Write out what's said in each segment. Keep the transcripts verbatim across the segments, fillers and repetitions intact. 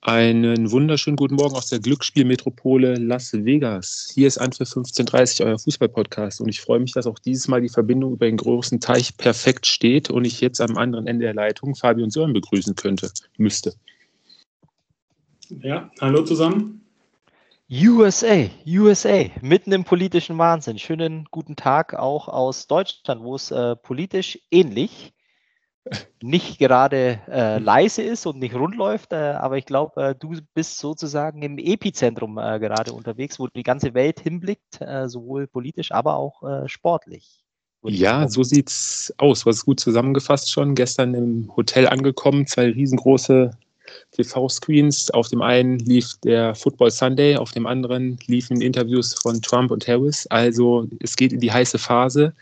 Einen wunderschönen guten Morgen aus der Glücksspielmetropole Las Vegas. Hier ist Anpfiff fünfzehn Uhr dreißig, euer Fußball-Podcast. Und ich freue mich, dass auch dieses Mal die Verbindung über den großen Teich perfekt steht und ich jetzt am anderen Ende der Leitung Fabi und Sören begrüßen könnte, müsste. Ja, hallo zusammen. U S A, U S A, mitten im politischen Wahnsinn. Schönen guten Tag auch aus Deutschland, wo es äh, politisch ähnlich nicht gerade äh, leise ist und nicht rund läuft, äh, aber ich glaube, äh, du bist sozusagen im Epizentrum äh, gerade unterwegs, wo die ganze Welt hinblickt, äh, sowohl politisch, aber auch äh, sportlich. Ja, so sieht's aus. Du hast es gut zusammengefasst schon. Gestern im Hotel angekommen, zwei riesengroße T V-Screens. Auf dem einen lief der Football Sunday, auf dem anderen liefen Interviews von Trump und Harris. Also es geht in die heiße Phase.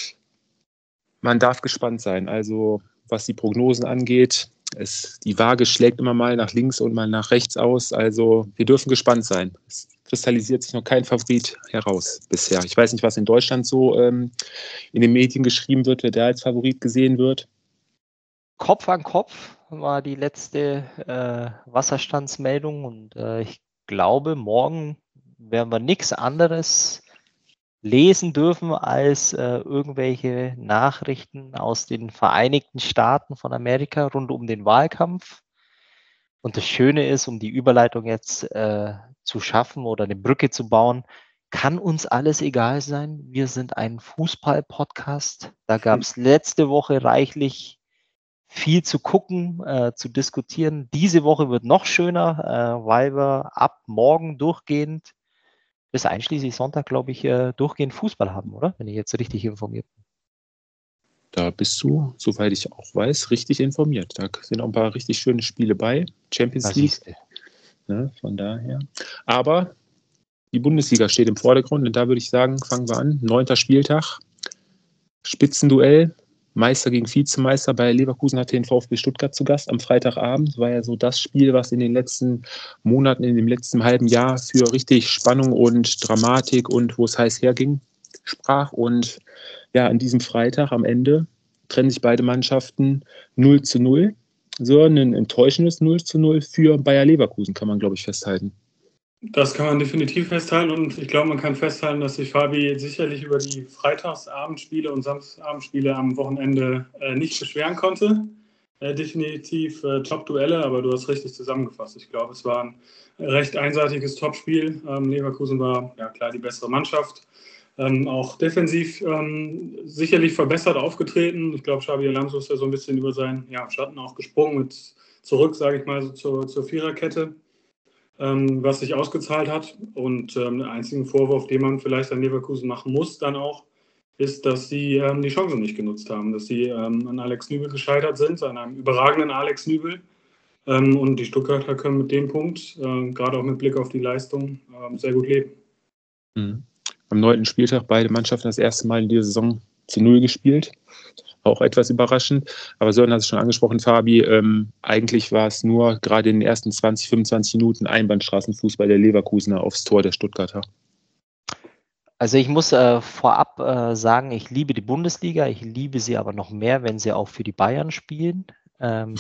Man darf gespannt sein. Also was die Prognosen angeht, es, die Waage schlägt immer mal nach links und mal nach rechts aus. Also wir dürfen gespannt sein. Es kristallisiert sich noch kein Favorit heraus bisher. Ich weiß nicht, was in Deutschland so ähm, in den Medien geschrieben wird, wer der als Favorit gesehen wird. Kopf an Kopf war die letzte äh, Wasserstandsmeldung und äh, ich glaube, morgen werden wir nichts anderes lesen dürfen als äh, irgendwelche Nachrichten aus den Vereinigten Staaten von Amerika rund um den Wahlkampf. Und das Schöne ist, um die Überleitung jetzt äh, zu schaffen oder eine Brücke zu bauen, kann uns alles egal sein. Wir sind ein Fußball-Podcast. Da gab es letzte Woche reichlich viel zu gucken, äh, zu diskutieren. Diese Woche wird noch schöner, äh, weil wir ab morgen durchgehend bis einschließlich Sonntag, glaube ich, äh, durchgehend Fußball haben, oder? Wenn ich jetzt richtig informiert bin. Da bist du, soweit ich auch weiß, richtig informiert. Da sind auch ein paar richtig schöne Spiele bei. Champions Da League. siehste. Ne, von daher. Aber die Bundesliga steht im Vordergrund und da würde ich sagen, fangen wir an. Neunter Spieltag. Spitzenduell. Meister gegen Vizemeister. Bei Leverkusen hatte den VfB Stuttgart zu Gast am Freitagabend. War ja so das Spiel, was in den letzten Monaten, in dem letzten halben Jahr für richtig Spannung und Dramatik und wo es heiß herging, sprach. Und ja, an diesem Freitag am Ende trennen sich beide Mannschaften null zu null. So ein enttäuschendes null zu null für Bayer Leverkusen, kann man, glaube ich, festhalten. Das kann man definitiv festhalten und ich glaube, man kann festhalten, dass sich Fabi sicherlich über die Freitagsabendspiele und Samstagabendspiele am Wochenende äh, nicht beschweren konnte. Äh, definitiv äh, Top-Duelle, aber du hast richtig zusammengefasst. Ich glaube, es war ein recht einseitiges Topspiel. Ähm, Leverkusen war ja klar die bessere Mannschaft. Ähm, auch defensiv ähm, sicherlich verbessert aufgetreten. Ich glaube, Xabi Alonso ist ja so ein bisschen über seinen ja, Schatten auch gesprungen mit zurück, sage ich mal, so zur, zur Viererkette. Ähm, was sich ausgezahlt hat. Und ähm, der einzige Vorwurf, den man vielleicht an Leverkusen machen muss, dann auch, ist, dass sie ähm, die Chance nicht genutzt haben, dass sie ähm, an Alex Nübel gescheitert sind, an einem überragenden Alex Nübel. Ähm, und die Stuttgarter können mit dem Punkt, äh, gerade auch mit Blick auf die Leistung, äh, sehr gut leben. Mhm. Am neunten Spieltag beide Mannschaften das erste Mal in dieser Saison zu Null gespielt. Auch etwas überraschend. Aber Sören hat es schon angesprochen, Fabi. Ähm, eigentlich war es nur gerade in den ersten zwanzig, fünfundzwanzig Minuten Einbahnstraßenfußball der Leverkusener aufs Tor der Stuttgarter. Also ich muss äh, vorab äh, sagen, ich liebe die Bundesliga. Ich liebe sie aber noch mehr, wenn sie auch für die Bayern spielen. Ähm,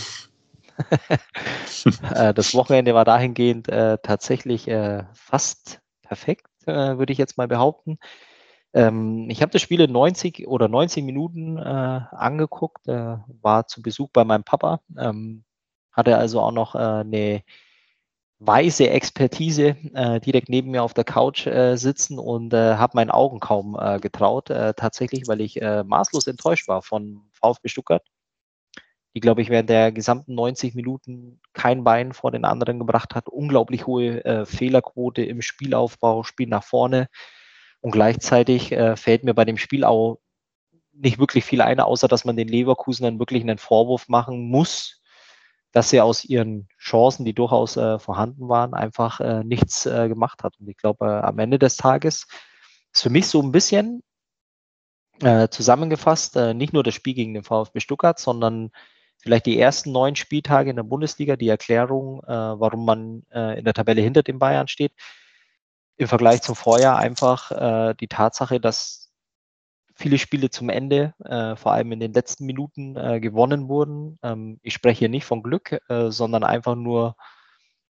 äh, das Wochenende war dahingehend äh, tatsächlich äh, fast perfekt, äh, würde ich jetzt mal behaupten. Ähm, ich habe das Spiel in neunzig oder neunzig Minuten äh, angeguckt, äh, war zu Besuch bei meinem Papa, ähm, hatte also auch noch äh, eine weise Expertise äh, direkt neben mir auf der Couch äh, sitzen und äh, habe meinen Augen kaum äh, getraut, äh, tatsächlich, weil ich äh, maßlos enttäuscht war von VfB Stuttgart, die, glaube ich, während der gesamten neunzig Minuten kein Bein vor den anderen gebracht hat, unglaublich hohe äh, Fehlerquote im Spielaufbau, Spiel nach vorne. Und gleichzeitig äh, fällt mir bei dem Spiel auch nicht wirklich viel ein, außer dass man den Leverkusenern wirklich einen Vorwurf machen muss, dass sie aus ihren Chancen, die durchaus äh, vorhanden waren, einfach äh, nichts äh, gemacht hat. Und ich glaube, äh, am Ende des Tages ist für mich so ein bisschen äh, zusammengefasst, äh, nicht nur das Spiel gegen den VfB Stuttgart, sondern vielleicht die ersten neun Spieltage in der Bundesliga, die Erklärung, äh, warum man äh, in der Tabelle hinter den Bayern steht. Im Vergleich zum Vorjahr einfach äh, die Tatsache, dass viele Spiele zum Ende, äh, vor allem in den letzten Minuten, äh, gewonnen wurden. Ähm, ich spreche hier nicht von Glück, äh, sondern einfach nur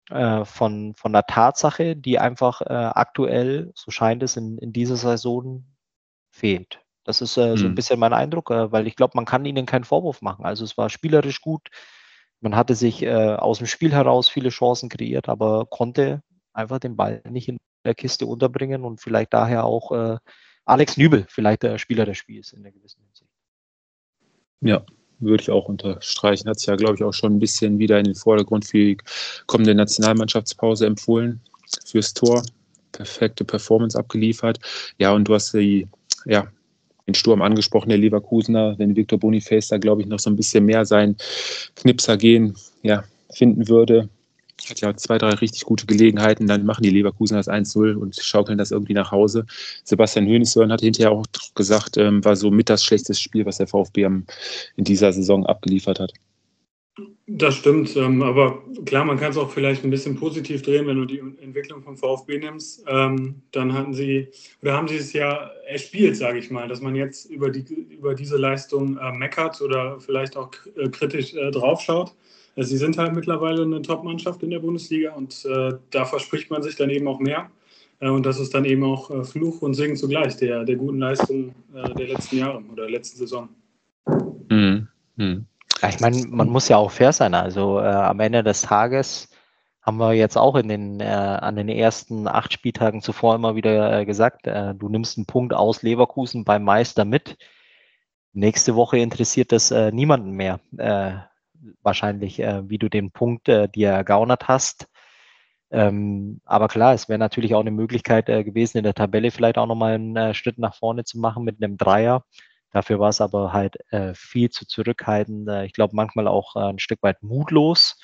äh, von, von der Tatsache, die einfach äh, aktuell, so scheint es, in, in dieser Saison fehlt. Das ist äh, so ein Mhm. bisschen mein Eindruck, äh, weil ich glaube, man kann ihnen keinen Vorwurf machen. Also es war spielerisch gut, man hatte sich äh, aus dem Spiel heraus viele Chancen kreiert, aber konnte einfach den Ball nicht in der Kiste unterbringen und vielleicht daher auch äh, Alex Nübel vielleicht der Spieler des Spiels in der gewissen Hinsicht. Ja, würde ich auch unterstreichen. Hat sich ja, glaube ich, auch schon ein bisschen wieder in den Vordergrund für die kommende Nationalmannschaftspause empfohlen. Fürs Tor. Perfekte Performance abgeliefert. Ja, und du hast die, ja, den Sturm angesprochen, der Leverkusener. Wenn Victor Boniface da, glaube ich, noch so ein bisschen mehr sein Knipser gehen, ja, finden würde. Hat ja zwei, drei richtig gute Gelegenheiten, dann machen die Leverkusener das eins null und schaukeln das irgendwie nach Hause. Sebastian Hoeneß hat hinterher auch gesagt, ähm, war so mit das schlechteste Spiel, was der VfB am, in dieser Saison abgeliefert hat. Das stimmt, ähm, aber klar, man kann es auch vielleicht ein bisschen positiv drehen, wenn du die Entwicklung vom VfB nimmst. Ähm, dann hatten sie, oder haben sie es ja erspielt, sage ich mal, dass man jetzt über, die, über diese Leistung äh, meckert oder vielleicht auch äh, kritisch äh, draufschaut. Also sie sind halt mittlerweile eine Top-Mannschaft in der Bundesliga und äh, da verspricht man sich dann eben auch mehr. Äh, und das ist dann eben auch äh, Fluch und Segen zugleich der, der guten Leistung äh, der letzten Jahre oder der letzten Saison. Mhm. Mhm. Ja, ich meine, man muss ja auch fair sein. Also äh, am Ende des Tages haben wir jetzt auch in den, äh, an den ersten acht Spieltagen zuvor immer wieder äh, gesagt, äh, du nimmst einen Punkt aus Leverkusen beim Meister mit. Nächste Woche interessiert das äh, niemanden mehr. Äh, wahrscheinlich, äh, wie du den Punkt äh, dir ergaunert hast. Ähm, aber klar, es wäre natürlich auch eine Möglichkeit äh, gewesen, in der Tabelle vielleicht auch nochmal einen äh, Schritt nach vorne zu machen mit einem Dreier. Dafür war es aber halt äh, viel zu zurückhaltend. Äh, ich glaube, manchmal auch äh, ein Stück weit mutlos.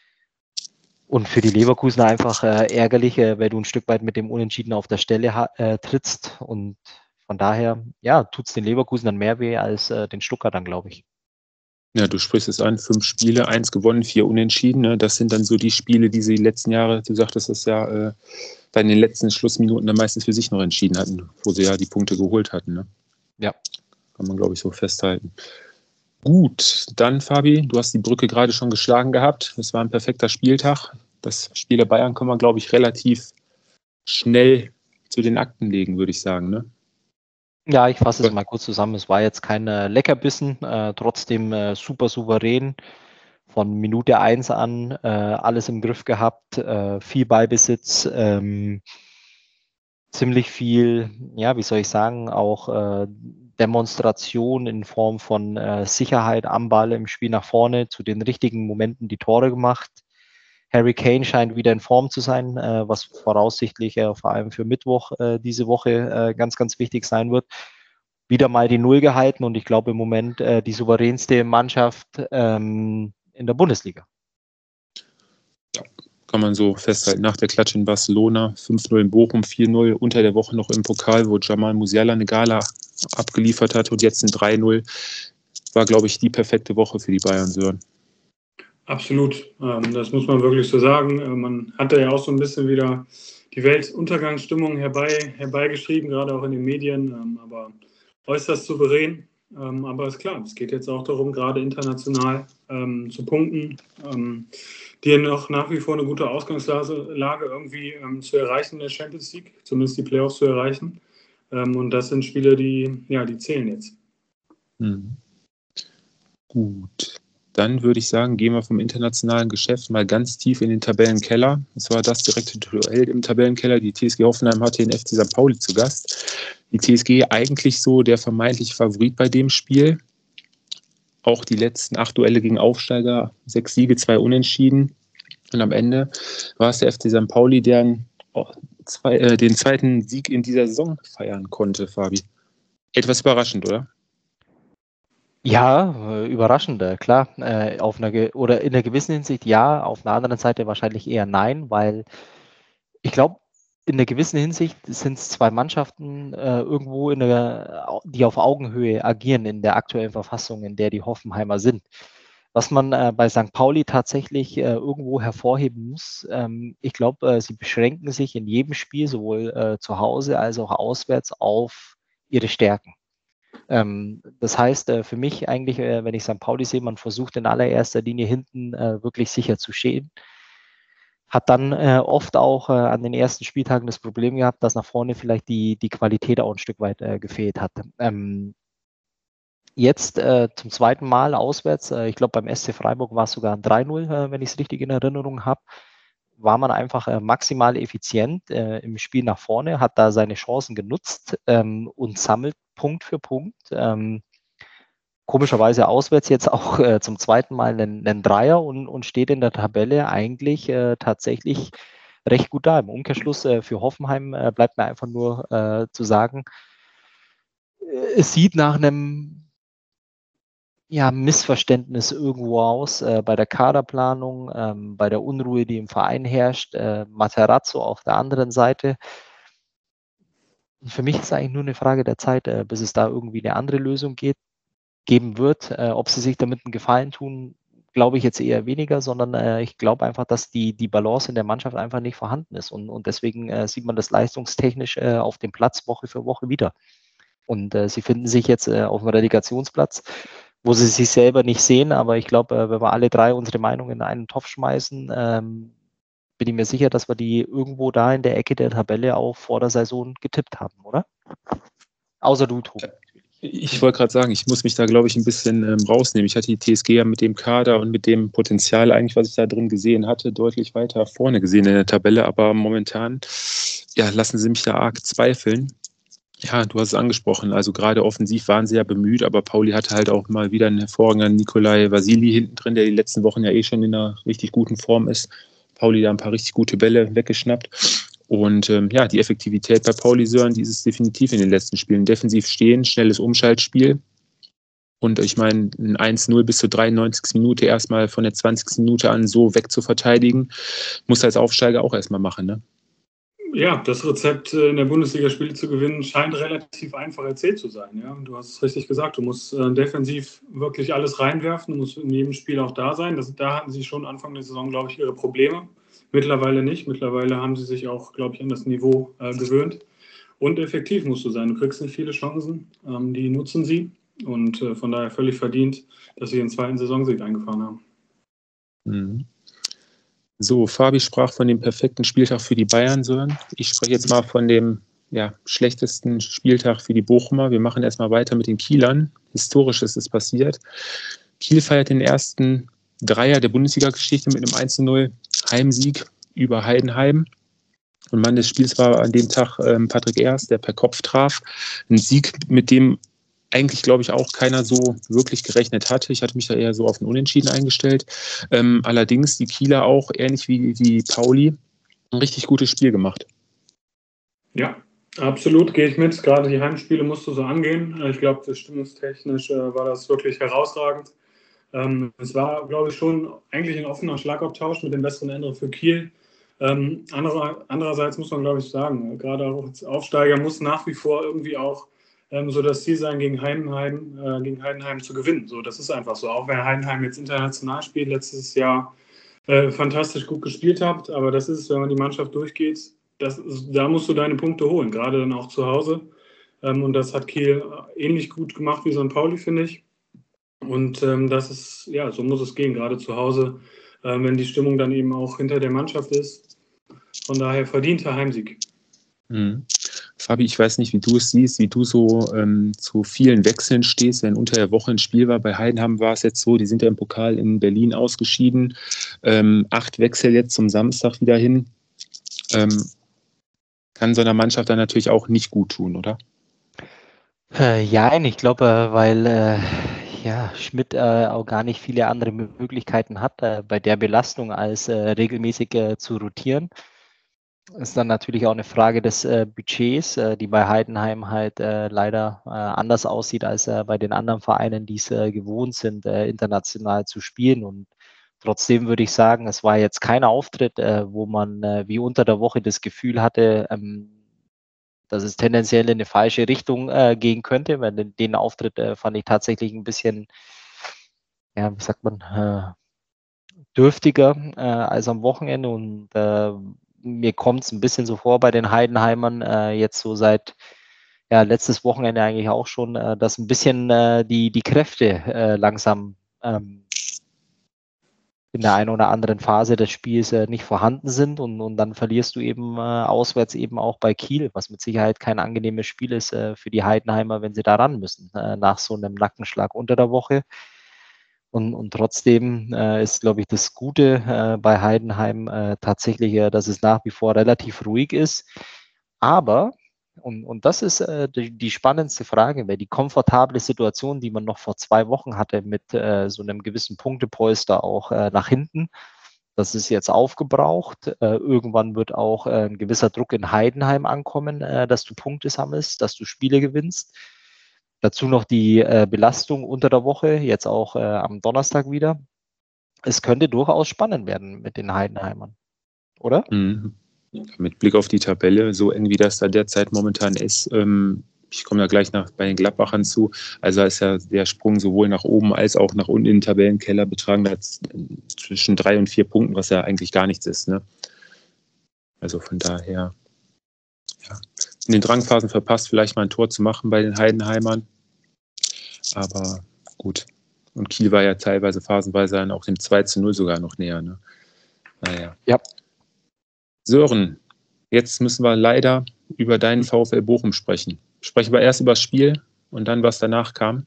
Und für die Leverkusener einfach äh, ärgerlich, äh, weil du ein Stück weit mit dem Unentschieden auf der Stelle äh, trittst. Und von daher, ja, tut es den Leverkusenern mehr weh als äh, den Stuttgartern, glaube ich. Ja, du sprichst es an, fünf Spiele, eins gewonnen, vier unentschieden. Ne? Das sind dann so die Spiele, die sie die letzten Jahre, du sagtest das ja, äh, bei den letzten Schlussminuten dann meistens für sich noch entschieden hatten, wo sie ja die Punkte geholt hatten. Ne? Ja. Kann man, glaube ich, so festhalten. Gut, dann Fabi, du hast die Brücke gerade schon geschlagen gehabt. Es war ein perfekter Spieltag. Das Spiel der Bayern kann man, glaube ich, relativ schnell zu den Akten legen, würde ich sagen. Ne? Ja, ich fasse es mal kurz zusammen. Es war jetzt kein äh, Leckerbissen, äh, trotzdem äh, super souverän. Von Minute eins an äh, alles im Griff gehabt, äh, viel Ballbesitz, ähm, ziemlich viel, ja, wie soll ich sagen, auch äh, Demonstration in Form von äh, Sicherheit am Ball im Spiel nach vorne, zu den richtigen Momenten die Tore gemacht. Harry Kane scheint wieder in Form zu sein, äh, was voraussichtlich äh, vor allem für Mittwoch äh, diese Woche äh, ganz, ganz wichtig sein wird. Wieder mal die Null gehalten und ich glaube im Moment äh, die souveränste Mannschaft ähm, in der Bundesliga. Ja, kann man so festhalten. Nach der Klatsche in Barcelona, fünf null in Bochum, vier null unter der Woche noch im Pokal, wo Jamal Musiala eine Gala abgeliefert hat und jetzt ein drei null. War, glaube ich, die perfekte Woche für die Bayern, Sören. Absolut, ähm, das muss man wirklich so sagen. Äh, man hatte ja auch so ein bisschen wieder die Weltuntergangsstimmung herbei, herbeigeschrieben, gerade auch in den Medien, ähm, aber äußerst souverän. Ähm, aber ist klar, es geht jetzt auch darum, gerade international ähm, zu punkten, ähm, die noch nach wie vor eine gute Ausgangslage irgendwie ähm, zu erreichen in der Champions League, zumindest die Playoffs zu erreichen. Ähm, und das sind Spiele, die, ja, die zählen jetzt. Hm. Gut. Dann würde ich sagen, gehen wir vom internationalen Geschäft mal ganz tief in den Tabellenkeller. Das war das direkte Duell im Tabellenkeller. Die T S G Hoffenheim hatte den F C Sankt Pauli zu Gast. Die T S G eigentlich so der vermeintliche Favorit bei dem Spiel. Auch die letzten acht Duelle gegen Aufsteiger, sechs Siege, zwei Unentschieden. Und am Ende war es der F C Sankt Pauli, der zwei, äh, den zweiten Sieg in dieser Saison feiern konnte, Fabi. Etwas überraschend, oder? Ja, äh, überraschend, äh, klar. Äh, auf einer oder in einer gewissen Hinsicht ja, auf einer anderen Seite wahrscheinlich eher nein, weil ich glaube, in einer gewissen Hinsicht sind es zwei Mannschaften äh, irgendwo, in der, die auf Augenhöhe agieren in der aktuellen Verfassung, in der die Hoffenheimer sind. Was man äh, bei Sankt Pauli tatsächlich äh, irgendwo hervorheben muss, ähm, ich glaube, äh, sie beschränken sich in jedem Spiel, sowohl äh, zu Hause als auch auswärts, auf ihre Stärken. Ähm, das heißt, äh, für mich eigentlich, äh, wenn ich Sankt Pauli sehe, man versucht in allererster Linie hinten äh, wirklich sicher zu stehen. hat dann äh, oft auch äh, an den ersten Spieltagen das Problem gehabt, dass nach vorne vielleicht die, die Qualität auch ein Stück weit äh, gefehlt hat. Ähm, jetzt äh, zum zweiten Mal auswärts, äh, ich glaube beim S C Freiburg war es sogar ein drei null, äh, wenn ich es richtig in Erinnerung habe, war man einfach äh, maximal effizient äh, im Spiel nach vorne, hat da seine Chancen genutzt ähm, und sammelt Punkt für Punkt. Ähm, komischerweise auswärts jetzt auch äh, zum zweiten Mal einen, einen Dreier und, und steht in der Tabelle eigentlich äh, tatsächlich recht gut da. Im Umkehrschluss äh, für Hoffenheim äh, bleibt mir einfach nur äh, zu sagen, äh, es sieht nach einem ja, Missverständnis irgendwo aus äh, bei der Kaderplanung, ähm, bei der Unruhe, die im Verein herrscht, äh, Materazzo auf der anderen Seite. Für mich ist es eigentlich nur eine Frage der Zeit, äh, bis es da irgendwie eine andere Lösung geht, geben wird. Äh, ob sie sich damit einen Gefallen tun, glaube ich jetzt eher weniger, sondern äh, ich glaube einfach, dass die, die Balance in der Mannschaft einfach nicht vorhanden ist. Und, und deswegen äh, sieht man das leistungstechnisch äh, auf dem Platz Woche für Woche wieder. Und äh, sie finden sich jetzt äh, auf dem Relegationsplatz, wo sie sich selber nicht sehen. Aber ich glaube, äh, wenn wir alle drei unsere Meinung in einen Topf schmeißen, ähm, bin ich mir sicher, dass wir die irgendwo da in der Ecke der Tabelle auch vor der Saison getippt haben, oder? Außer du, Tobi. Ich wollte gerade sagen, ich muss mich da, glaube ich, ein bisschen ähm, rausnehmen. Ich hatte die T S G ja mit dem Kader und mit dem Potenzial eigentlich, was ich da drin gesehen hatte, deutlich weiter vorne gesehen in der Tabelle. Aber momentan, ja, lassen sie mich da arg zweifeln. Ja, du hast es angesprochen. Also gerade offensiv waren sie ja bemüht, aber Pauli hatte halt auch mal wieder einen hervorragenden Nikolai Vasili hinten drin, der die letzten Wochen ja eh schon in einer richtig guten Form ist. Pauli da ein paar richtig gute Bälle weggeschnappt. Und ähm, ja, die Effektivität bei Pauli Sören, die ist es definitiv in den letzten Spielen. Defensiv stehen, schnelles Umschaltspiel. Und ich meine, ein eins null bis zur dreiundneunzigsten Minute erstmal von der zwanzigsten Minute an so wegzuverteidigen, muss als Aufsteiger auch erstmal machen, ne? Ja, das Rezept in der Bundesliga Spiele zu gewinnen scheint relativ einfach erzählt zu sein. Ja, du hast es richtig gesagt, du musst äh, defensiv wirklich alles reinwerfen, du musst in jedem Spiel auch da sein. Das, da hatten sie schon Anfang der Saison, glaube ich, ihre Probleme. Mittlerweile nicht. Mittlerweile haben sie sich auch, glaube ich, an das Niveau äh, gewöhnt. Und effektiv musst du sein. Du kriegst nicht viele Chancen, ähm, die nutzen sie. Und äh, von daher völlig verdient, dass sie den zweiten Saisonsieg eingefahren haben. Mhm. So, Fabi sprach von dem perfekten Spieltag für die Bayern, Sören. Ich spreche jetzt mal von dem ja, schlechtesten Spieltag für die Bochumer. Wir machen erstmal weiter mit den Kielern. Historisch ist es passiert. Kiel feiert den ersten Dreier der Bundesliga-Geschichte mit einem eins zu null Heimsieg über Heidenheim. Und Mann des Spiels war an dem Tag ähm, Patrick Erst, der per Kopf traf. Ein Sieg, mit dem eigentlich, glaube ich, auch keiner so wirklich gerechnet hatte. Ich hatte mich da eher so auf ein Unentschieden eingestellt. Ähm, allerdings die Kieler auch, ähnlich wie, wie Pauli, ein richtig gutes Spiel gemacht. Ja, absolut, gehe ich mit. Gerade die Heimspiele musst du so angehen. Ich glaube, stimmungstechnisch äh, war das wirklich herausragend. Ähm, es war, glaube ich, schon eigentlich ein offener Schlagabtausch mit dem besseren Ende für Kiel. Ähm, anderer, andererseits muss man, glaube ich, sagen, gerade auch als Aufsteiger muss nach wie vor irgendwie auch ähm, so das Ziel sein, gegen Heidenheim, äh, gegen Heidenheim zu gewinnen. So, das ist einfach so. Auch wenn Heidenheim jetzt international spielt, letztes Jahr äh, fantastisch gut gespielt habt, aber das ist, wenn man die Mannschaft durchgeht, das ist, da musst du deine Punkte holen, gerade dann auch zu Hause. Ähm, und das hat Kiel ähnlich gut gemacht wie Sankt Pauli, finde ich. Und ähm, das ist, ja, so muss es gehen, gerade zu Hause, äh, wenn die Stimmung dann eben auch hinter der Mannschaft ist. Von daher verdienter Heimsieg. Mhm. Fabi, ich weiß nicht, wie du es siehst, wie du so ähm, zu vielen Wechseln stehst, wenn unter der Woche ein Spiel war. Bei Heidenheim war es jetzt so, die sind ja im Pokal in Berlin ausgeschieden. Ähm, acht Wechsel jetzt zum Samstag wieder hin. Ähm, kann so einer Mannschaft dann natürlich auch nicht gut tun, oder? Äh, ja, ich glaube, äh, weil äh, ja, Schmidt äh, auch gar nicht viele andere Möglichkeiten hat, äh, bei der Belastung als äh, regelmäßig äh, zu rotieren. Ist dann natürlich auch eine Frage des äh, Budgets, äh, die bei Heidenheim halt äh, leider äh, anders aussieht als äh, bei den anderen Vereinen, die es äh, gewohnt sind, äh, international zu spielen. Und trotzdem würde ich sagen, es war jetzt kein Auftritt, äh, wo man äh, wie unter der Woche das Gefühl hatte, ähm, dass es tendenziell in eine falsche Richtung äh, gehen könnte. Weil den, den Auftritt äh, fand ich tatsächlich ein bisschen, ja, wie sagt man, äh, dürftiger äh, als am Wochenende. Und äh, mir kommt es ein bisschen so vor bei den Heidenheimern, äh, jetzt so seit ja, letztes Wochenende eigentlich auch schon, äh, dass ein bisschen äh, die, die Kräfte äh, langsam ähm, in der einen oder anderen Phase des Spiels äh, nicht vorhanden sind und, und dann verlierst du eben äh, auswärts eben auch bei Kiel, was mit Sicherheit kein angenehmes Spiel ist äh, für die Heidenheimer, wenn sie da ran müssen, äh, nach so einem Nackenschlag unter der Woche. Und, und trotzdem äh, ist, glaube ich, das Gute äh, bei Heidenheim äh, tatsächlich, äh, dass es nach wie vor relativ ruhig ist. Aber, und, und das ist äh, die, die spannendste Frage, weil die komfortable Situation, die man noch vor zwei Wochen hatte mit äh, so einem gewissen Punktepolster auch äh, nach hinten, das ist jetzt aufgebraucht. Äh, irgendwann wird auch äh, ein gewisser Druck in Heidenheim ankommen, äh, dass du Punkte sammelst, dass du Spiele gewinnst. Dazu noch die äh, Belastung unter der Woche, jetzt auch äh, am Donnerstag wieder. Es könnte durchaus spannend werden mit den Heidenheimern, oder? Mhm. Mit Blick auf die Tabelle, so eng wie das da derzeit momentan ist, ähm, ich komme da gleich nach, bei den Gladbachern zu, also da ist ja der Sprung sowohl nach oben als auch nach unten in den Tabellenkeller betragen, zwischen drei und vier Punkten, was ja eigentlich gar nichts ist. Ne? Also von daher, ja. In den Drangphasen verpasst, vielleicht mal ein Tor zu machen bei den Heidenheimern. Aber gut. Und Kiel war ja teilweise phasenweise dann auch dem zwei zu null sogar noch näher. Ne? Naja. Ja. Sören, jetzt müssen wir leider über deinen VfL Bochum sprechen. Sprechen wir erst über das Spiel und dann, was danach kam.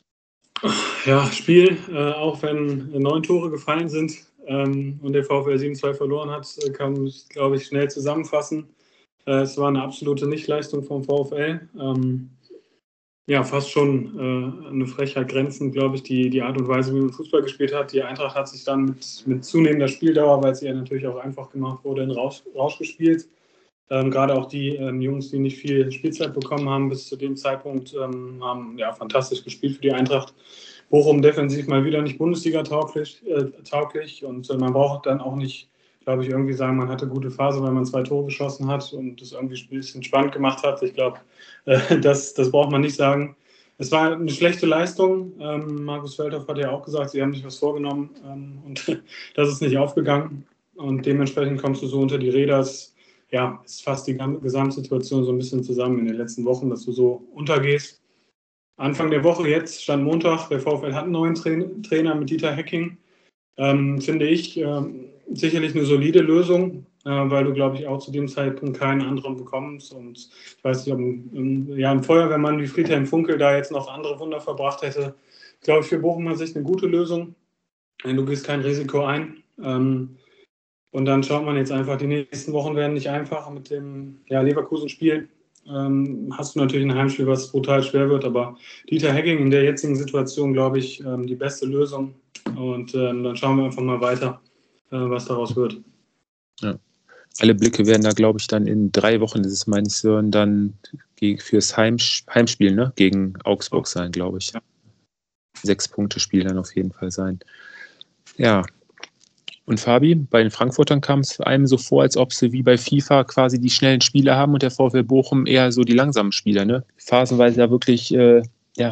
Ja, Spiel, äh, auch wenn neun Tore gefallen sind ähm, und der VfL sieben zwei verloren hat, kann man, glaube ich, schnell zusammenfassen. Äh, es war eine absolute Nichtleistung vom VfL. Ähm, ja, fast schon äh, eine Frechheit grenzend, glaube ich, die, die Art und Weise, wie man Fußball gespielt hat. Die Eintracht hat sich dann mit, mit zunehmender Spieldauer, weil es ihr natürlich auch einfach gemacht wurde, in Rausch, Rausch gespielt. Ähm, gerade auch die ähm, Jungs, die nicht viel Spielzeit bekommen haben bis zu dem Zeitpunkt, ähm, haben ja fantastisch gespielt für die Eintracht. Bochum defensiv mal wieder nicht Bundesliga-tauglich äh, tauglich und äh, man braucht dann auch nicht, glaube ich, irgendwie sagen, man hatte gute Phase, weil man zwei Tore geschossen hat und das irgendwie ein bisschen spannend gemacht hat. Ich glaube, äh, das, das braucht man nicht sagen. Es war eine schlechte Leistung. Ähm, Markus Feldhoff hat ja auch gesagt, sie haben sich was vorgenommen ähm, und das ist nicht aufgegangen. Und dementsprechend kommst du so unter die Räder. Es, ja, ist fast die Gesamtsituation so ein bisschen zusammen in den letzten Wochen, dass du so untergehst. Anfang der Woche, jetzt stand Montag, der VfL hat einen neuen Trainer mit Dieter Hecking. Ähm, finde ich ähm, sicherlich eine solide Lösung, äh, weil du, glaube ich, auch zu dem Zeitpunkt keinen anderen bekommst. Und ich weiß nicht, ob ein, ja, ein Feuerwehrmann wie Friedhelm Funkel da jetzt noch andere Wunder verbracht hätte. Glaube ich, für Bochumer Sicht eine gute Lösung. Du gehst kein Risiko ein. Ähm, und dann schaut man jetzt einfach, die nächsten Wochen werden nicht einfach mit dem ja, Leverkusen-Spiel. Ähm, hast du natürlich ein Heimspiel, was brutal schwer wird, aber Dieter Hecking in der jetzigen Situation, glaube ich, ähm, die beste Lösung. Und ähm, dann schauen wir einfach mal weiter, äh, was daraus wird. Ja. Alle Blicke werden da, glaube ich, dann in drei Wochen, das ist meine Sören, dann fürs Heims- Heimspiel ne? gegen Augsburg sein, glaube ich. Ja. Sechs Punkte Spiel dann auf jeden Fall sein. Ja. Und Fabi, bei den Frankfurtern kam es einem so vor, als ob sie wie bei FIFA quasi die schnellen Spieler haben und der VfL Bochum eher so die langsamen Spieler, ne? Phasenweise ja wirklich äh, ja,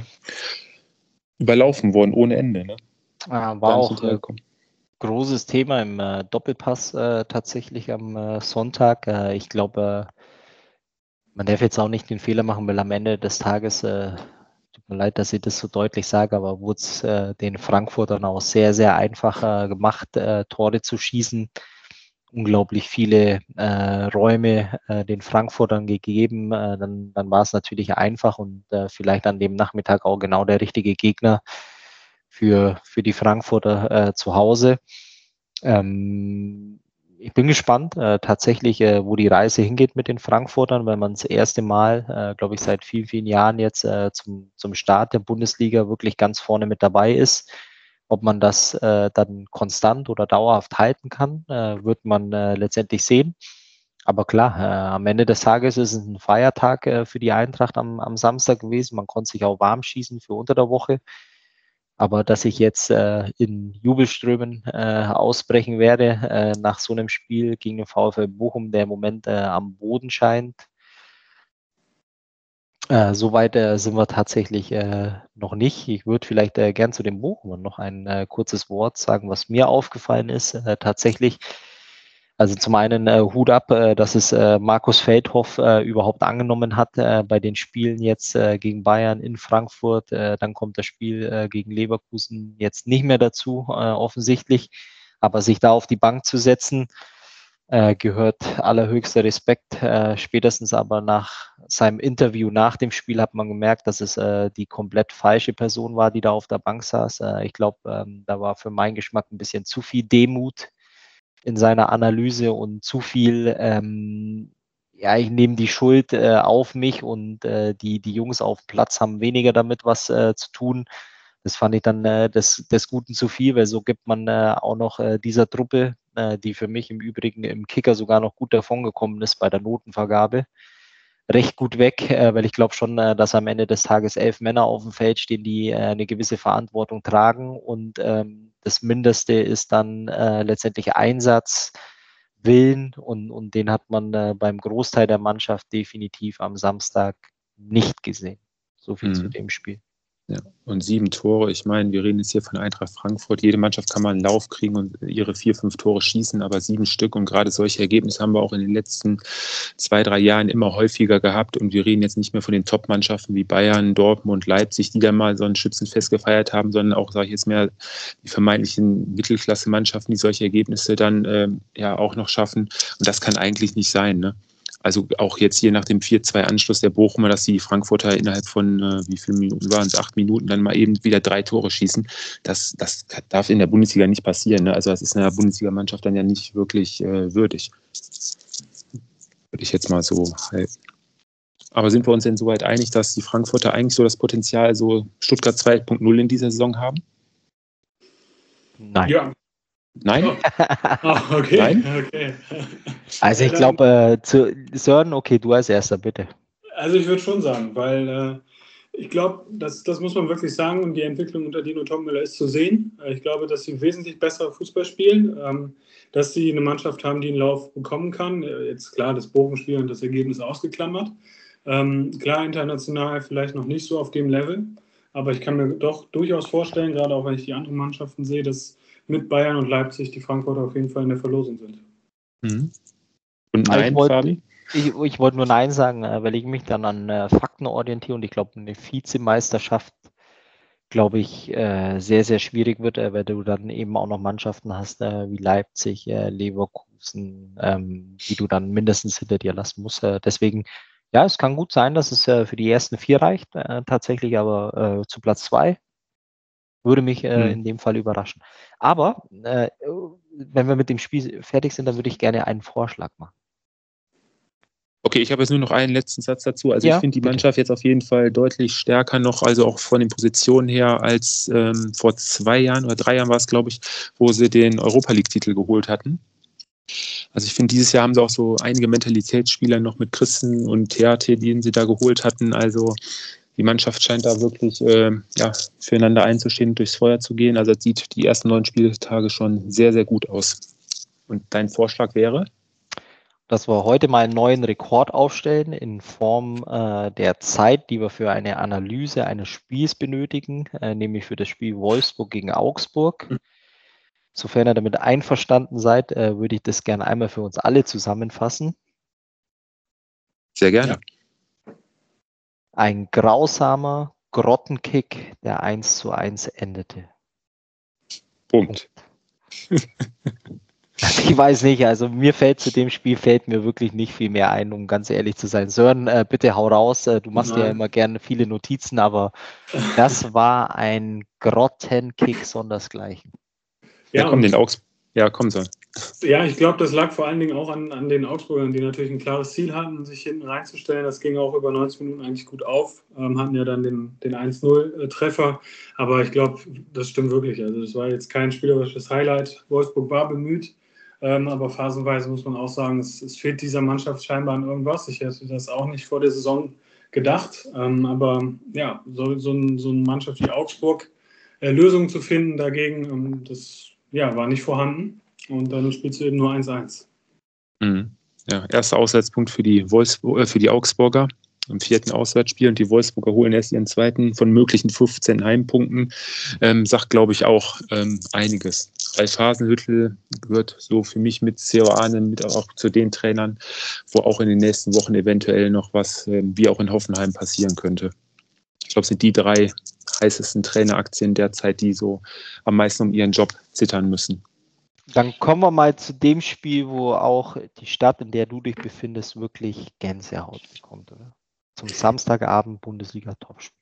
überlaufen worden ohne Ende, ne? Ja, war auch ein großes Thema im äh, Doppelpass äh, tatsächlich am äh, Sonntag. Äh, ich glaube, äh, man darf jetzt auch nicht den Fehler machen, weil am Ende des Tages, äh, tut mir leid, dass ich das so deutlich sage, aber wurde es äh, den Frankfurtern auch sehr, sehr einfach äh, gemacht, äh, Tore zu schießen. Unglaublich viele äh, Räume äh, den Frankfurtern gegeben. Äh, dann, dann war es natürlich einfach und äh, vielleicht an dem Nachmittag auch genau der richtige Gegner für, für die Frankfurter äh, zu Hause. Ähm, ich bin gespannt äh, tatsächlich, äh, wo die Reise hingeht mit den Frankfurtern, weil man das erste Mal, äh, glaube ich, seit vielen, vielen Jahren jetzt äh, zum, zum Start der Bundesliga wirklich ganz vorne mit dabei ist. Ob man das äh, dann konstant oder dauerhaft halten kann, äh, wird man äh, letztendlich sehen. Aber klar, äh, am Ende des Tages ist es ein Feiertag äh, für die Eintracht am, am Samstag gewesen. Man konnte sich auch warm schießen für unter der Woche. Aber dass ich jetzt äh, in Jubelströmen äh, ausbrechen werde äh, nach so einem Spiel gegen den VfL Bochum, der im Moment äh, am Boden scheint, äh, so weit äh, sind wir tatsächlich äh, noch nicht. Ich würde vielleicht äh, gern zu den Bochumern noch ein äh, kurzes Wort sagen, was mir aufgefallen ist. Äh, tatsächlich, also zum einen äh, Hut ab, äh, dass es äh, Markus Feldhoff äh, überhaupt angenommen hat äh, bei den Spielen jetzt äh, gegen Bayern in Frankfurt. Äh, dann kommt das Spiel äh, gegen Leverkusen jetzt nicht mehr dazu, äh, offensichtlich. Aber sich da auf die Bank zu setzen, äh, gehört allerhöchster Respekt. Äh, spätestens aber nach seinem Interview nach dem Spiel hat man gemerkt, dass es äh, die komplett falsche Person war, die da auf der Bank saß. Äh, ich glaube, ähm, da war für meinen Geschmack ein bisschen zu viel Demut in seiner Analyse und zu viel, ähm, ja, ich nehme die Schuld äh, auf mich und äh, die, die Jungs auf dem Platz haben weniger damit was äh, zu tun. Das fand ich dann äh, des, des Guten zu viel, weil so gibt man äh, auch noch äh, dieser Truppe, äh, die für mich im Übrigen im Kicker sogar noch gut davongekommen ist bei der Notenvergabe, recht gut weg, äh, weil ich glaube schon, äh, dass am Ende des Tages elf Männer auf dem Feld stehen, die äh, eine gewisse Verantwortung tragen und ähm, das Mindeste ist dann äh, letztendlich Einsatz, Willen und, und den hat man äh, beim Großteil der Mannschaft definitiv am Samstag nicht gesehen. So viel mhm. zu dem Spiel. Ja, und sieben Tore, ich meine, wir reden jetzt hier von Eintracht Frankfurt, jede Mannschaft kann mal einen Lauf kriegen und ihre vier, fünf Tore schießen, aber sieben Stück und gerade solche Ergebnisse haben wir auch in den letzten zwei, drei Jahren immer häufiger gehabt und wir reden jetzt nicht mehr von den Top-Mannschaften wie Bayern, Dortmund, Leipzig, die da mal so ein Schützenfest gefeiert haben, sondern auch, sage ich jetzt mehr, die vermeintlichen Mittelklasse-Mannschaften, die solche Ergebnisse dann äh, ja auch noch schaffen und das kann eigentlich nicht sein, ne? Also auch jetzt hier nach dem vier zwei Anschluss der Bochumer, dass die Frankfurter innerhalb von, äh, wie viele Minuten waren es, acht Minuten dann mal eben wieder drei Tore schießen. Das, das darf in der Bundesliga nicht passieren. Ne? Also das ist einer Bundesliga-Mannschaft dann ja nicht wirklich äh, würdig. Würde ich jetzt mal so halten. Aber sind wir uns denn soweit einig, dass die Frankfurter eigentlich so das Potenzial so Stuttgart zwei Punkt null in dieser Saison haben? Nein. Ja. Nein? Oh. Oh, okay. Nein? Okay. Also ich glaube, äh, zu Sören, okay, du als Erster, bitte. Also ich würde schon sagen, weil äh, ich glaube, das, das muss man wirklich sagen und die Entwicklung unter Dino Topmöller ist zu sehen. Ich glaube, dass sie wesentlich besser Fußball spielen, ähm, dass sie eine Mannschaft haben, die einen Lauf bekommen kann. Jetzt klar, das Bochum-Spiel und das Ergebnis ausgeklammert. Ähm, klar, international vielleicht noch nicht so auf dem Level, aber ich kann mir doch durchaus vorstellen, gerade auch wenn ich die anderen Mannschaften sehe, dass mit Bayern und Leipzig die Frankfurter auf jeden Fall in der Verlosung sind. Mhm. Und nein, ich wollt, Fabi? Ich, ich wollte nur Nein sagen, weil ich mich dann an äh, Fakten orientiere und ich glaube, eine Vizemeisterschaft, glaube ich, äh, sehr, sehr schwierig wird, äh, weil du dann eben auch noch Mannschaften hast äh, wie Leipzig, äh, Leverkusen, ähm, die du dann mindestens hinter dir lassen musst. Äh, deswegen, ja, es kann gut sein, dass es äh, für die ersten vier reicht, äh, tatsächlich, aber äh, zu Platz zwei würde mich äh, hm. in dem Fall überraschen. Aber äh, wenn wir mit dem Spiel fertig sind, dann würde ich gerne einen Vorschlag machen. Okay, ich habe jetzt nur noch einen letzten Satz dazu. Also ja, ich finde die bitte. Mannschaft jetzt auf jeden Fall deutlich stärker noch, also auch von den Positionen her, als ähm, vor zwei Jahren oder drei Jahren war es, glaube ich, wo sie den Europa-League-Titel geholt hatten. Also ich finde, dieses Jahr haben sie auch so einige Mentalitätsspieler noch mit Christen und Theate, die sie da geholt hatten. Also die Mannschaft scheint da wirklich äh, ja, füreinander einzustehen, durchs Feuer zu gehen. Also es sieht die ersten neun Spieltage schon sehr, sehr gut aus. Und dein Vorschlag wäre? Dass wir heute mal einen neuen Rekord aufstellen in Form äh, der Zeit, die wir für eine Analyse eines Spiels benötigen, äh, nämlich für das Spiel Wolfsburg gegen Augsburg. Mhm. Sofern ihr damit einverstanden seid, äh, würde ich das gerne einmal für uns alle zusammenfassen. Sehr gerne. Ja. Ein grausamer Grottenkick, der eins zu eins endete. Punkt. Also ich weiß nicht, also mir fällt zu dem Spiel fällt mir wirklich nicht viel mehr ein, um ganz ehrlich zu sein. Sören, äh, bitte hau raus, äh, du machst Nein. ja immer gerne viele Notizen, aber das war ein Grottenkick sondersgleichen. Ja, ja komm, den Augsburg. Ja, komm so. Ja, ich glaube, das lag vor allen Dingen auch an, an den Augsburgern, die natürlich ein klares Ziel hatten, sich hinten reinzustellen. Das ging auch über neunzig Minuten eigentlich gut auf, ähm, hatten ja dann den, den eins null Treffer. Aber ich glaube, das stimmt wirklich. Also das war jetzt kein spielerisches Highlight. Wolfsburg war bemüht, ähm, aber phasenweise muss man auch sagen, es, es fehlt dieser Mannschaft scheinbar an irgendwas. Ich hätte das auch nicht vor der Saison gedacht. Ähm, aber ja, so, so, ein, so eine Mannschaft wie Augsburg, äh, Lösungen zu finden dagegen, ähm, das ja, war nicht vorhanden. Und dann spielst du eben nur eins eins. Mhm. Ja, erster Auswärtspunkt für die, Wolfsburg, äh, für die Augsburger im vierten Auswärtsspiel und die Wolfsburger holen erst ihren zweiten von möglichen fünfzehn Heimpunkten. Ähm, sagt, glaube ich, auch ähm, einiges. Ralf Hasenhüttl gehört so für mich mit Seoane mit auch zu den Trainern, wo auch in den nächsten Wochen eventuell noch was, äh, wie auch in Hoffenheim, passieren könnte. Ich glaube, es sind die drei heißesten Traineraktien derzeit, die so am meisten um ihren Job zittern müssen. Dann kommen wir mal zu dem Spiel, wo auch die Stadt, in der du dich befindest, wirklich Gänsehaut bekommt, oder? Zum Samstagabend Bundesliga-Topspiel.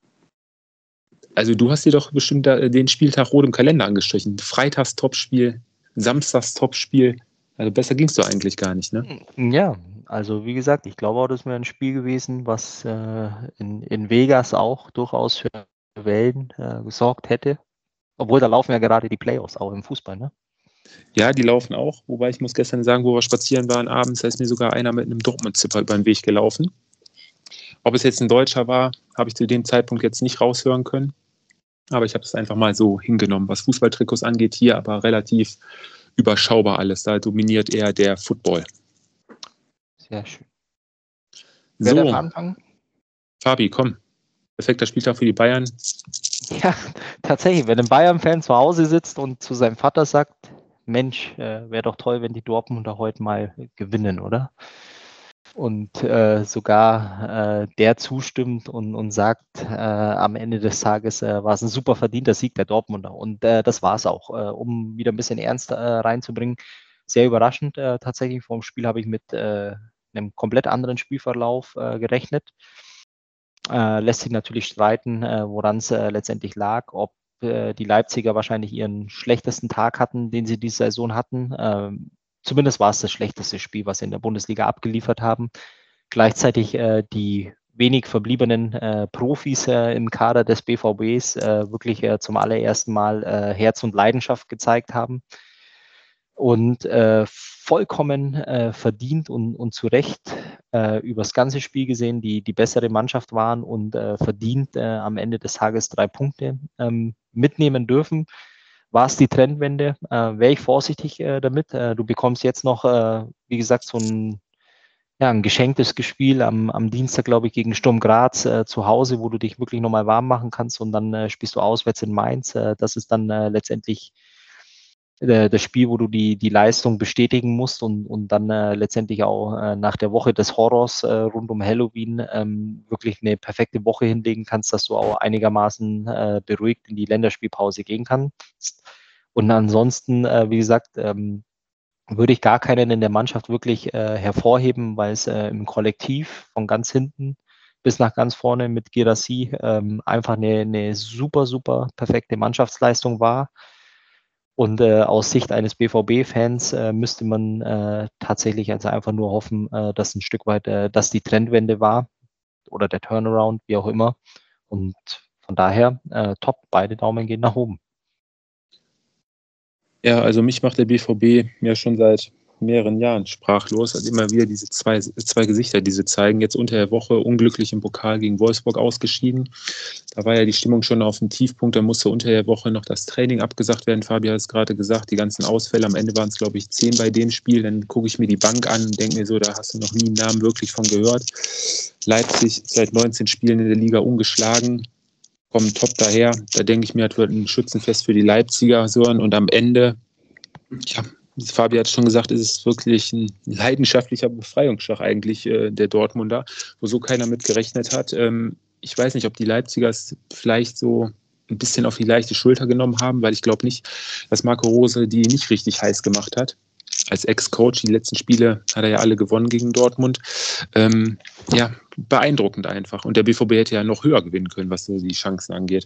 Also du hast dir doch bestimmt da, den Spieltag rot im Kalender angestrichen. Freitags Topspiel, Samstags Topspiel. Also besser ging es doch eigentlich gar nicht, ne? Ja, also wie gesagt, ich glaube auch, das wäre ein Spiel gewesen, was äh, in, in Vegas auch durchaus für Wellen äh, gesorgt hätte. Obwohl, da laufen ja gerade die Playoffs auch im Fußball, ne? Ja, die laufen auch. Wobei ich muss gestern sagen, wo wir spazieren waren abends, da ist mir sogar einer mit einem Dortmund-Zipper über den Weg gelaufen. Ob es jetzt ein Deutscher war, habe ich zu dem Zeitpunkt jetzt nicht raushören können. Aber ich habe es einfach mal so hingenommen, was Fußballtrikots angeht, hier aber relativ überschaubar alles. Da dominiert eher der Football. Sehr schön. Wer So, darf anfangen? Fabi, komm. Perfekter Spieltag für die Bayern. Ja, tatsächlich, wenn ein Bayern-Fan zu Hause sitzt und zu seinem Vater sagt, Mensch, äh, wäre doch toll, wenn die Dortmunder heute mal gewinnen, oder? Und äh, sogar äh, der zustimmt und, und sagt, äh, am Ende des Tages äh, war es ein super verdienter Sieg der Dortmunder. Und äh, das war es auch. Äh, um wieder ein bisschen Ernst äh, reinzubringen, sehr überraschend äh, tatsächlich. Vor dem Spiel habe ich mit äh, einem komplett anderen Spielverlauf äh, gerechnet. Äh, lässt sich natürlich streiten, äh, woran es äh, letztendlich lag, ob äh, die Leipziger wahrscheinlich ihren schlechtesten Tag hatten, den sie diese Saison hatten. Ähm, zumindest war es das schlechteste Spiel, was sie in der Bundesliga abgeliefert haben. Gleichzeitig äh, die wenig verbliebenen äh, Profis äh, im Kader des B V Bs äh, wirklich äh, zum allerersten Mal äh, Herz und Leidenschaft gezeigt haben und äh, vollkommen äh, verdient und, und zu Recht äh, über das ganze Spiel gesehen die, die bessere Mannschaft waren und äh, verdient äh, am Ende des Tages drei Punkte ähm, mitnehmen dürfen. War es die Trendwende? Äh, Wäre ich vorsichtig äh, damit. Äh, du bekommst jetzt noch, äh, wie gesagt, so ein, ja, ein geschenktes Spiel am, am Dienstag, glaube ich, gegen Sturm Graz äh, zu Hause, wo du dich wirklich nochmal warm machen kannst und dann äh, spielst du auswärts in Mainz. Äh, das ist dann äh, letztendlich das Spiel, wo du die, die Leistung bestätigen musst und, und dann äh, letztendlich auch äh, nach der Woche des Horrors äh, rund um Halloween ähm, wirklich eine perfekte Woche hinlegen kannst, dass du auch einigermaßen äh, beruhigt in die Länderspielpause gehen kannst. Und ansonsten, äh, wie gesagt, ähm, würde ich gar keinen in der Mannschaft wirklich äh, hervorheben, weil es äh, im Kollektiv von ganz hinten bis nach ganz vorne mit Girassi ähm, einfach eine, eine super, super perfekte Mannschaftsleistung war. Und äh, aus Sicht eines B V B-Fans äh, müsste man äh, tatsächlich also einfach nur hoffen, äh, dass ein Stück weit, äh, dass die Trendwende war oder der Turnaround, wie auch immer. Und von daher äh, top, beide Daumen gehen nach oben. Ja, also mich macht der B V B ja schon seit mehreren Jahren sprachlos. Also immer wieder diese zwei, zwei Gesichter, die sie zeigen. Jetzt unter der Woche unglücklich im Pokal gegen Wolfsburg ausgeschieden. Da war ja die Stimmung schon auf dem Tiefpunkt. Da musste unter der Woche noch das Training abgesagt werden. Fabi hat es gerade gesagt, die ganzen Ausfälle. Am Ende waren es, glaube ich, zehn bei dem Spiel. Dann gucke ich mir die Bank an und denke mir so, da hast du noch nie einen Namen wirklich von gehört. Leipzig seit neunzehn Spielen in der Liga ungeschlagen. Kommen top daher. Da denke ich mir, das wird ein Schützenfest für die Leipziger so. Und am Ende, ja, Fabi hat schon gesagt, ist es wirklich ein leidenschaftlicher Befreiungsschlag eigentlich äh, der Dortmunder, wo so keiner mit gerechnet hat. Ähm, ich weiß nicht, ob die Leipziger es vielleicht so ein bisschen auf die leichte Schulter genommen haben, weil ich glaube nicht, dass Marco Rose die nicht richtig heiß gemacht hat. Als Ex-Coach, die letzten Spiele hat er ja alle gewonnen gegen Dortmund. Ähm, ja, beeindruckend einfach. Und der B V B hätte ja noch höher gewinnen können, was so die Chancen angeht.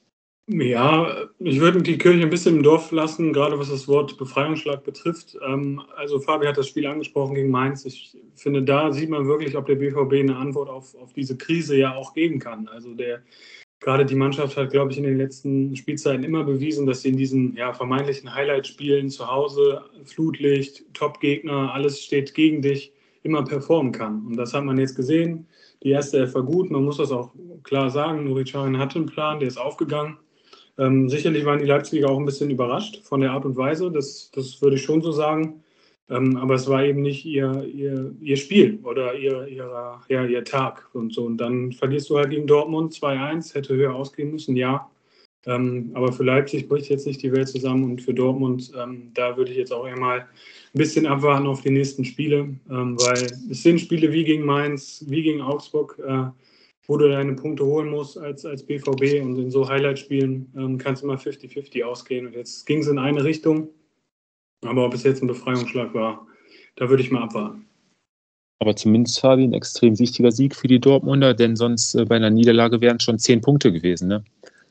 Ja, ich würde die Kirche ein bisschen im Dorf lassen, gerade was das Wort Befreiungsschlag betrifft. Ähm, also Fabi hat das Spiel angesprochen gegen Mainz. Ich finde, da sieht man wirklich, ob der B V B eine Antwort auf, auf diese Krise ja auch geben kann. Also der Gerade die Mannschaft hat, glaube ich, in den letzten Spielzeiten immer bewiesen, dass sie in diesen ja, vermeintlichen Highlight-Spielen zu Hause, Flutlicht, Top-Gegner, alles steht gegen dich, immer performen kann. Und das hat man jetzt gesehen. Die erste Elf war gut, man muss das auch klar sagen. Nuri Sahin hatte einen Plan, der ist aufgegangen. Ähm, sicherlich waren die Leipziger auch ein bisschen überrascht von der Art und Weise, das, das würde ich schon so sagen. Ähm, aber es war eben nicht ihr, ihr, ihr Spiel oder ihr, ihrer, ja, ihr Tag und so. Und dann verlierst du halt gegen Dortmund zwei eins, hätte höher ausgehen müssen, ja. Ähm, aber für Leipzig bricht jetzt nicht die Welt zusammen und für Dortmund, ähm, da würde ich jetzt auch eher mal ein bisschen abwarten auf die nächsten Spiele, ähm, weil es sind Spiele wie gegen Mainz, wie gegen Augsburg, äh, wo du deine Punkte holen musst als, als B V B und in so Highlight-Spielen ähm, kann es immer fünfzig fünfzig ausgehen. Und jetzt ging es in eine Richtung. Aber ob es jetzt ein Befreiungsschlag war, da würde ich mal abwarten. Aber zumindest, Fabi, ein extrem wichtiger Sieg für die Dortmunder, denn sonst äh, bei einer Niederlage wären es schon zehn Punkte gewesen, ne?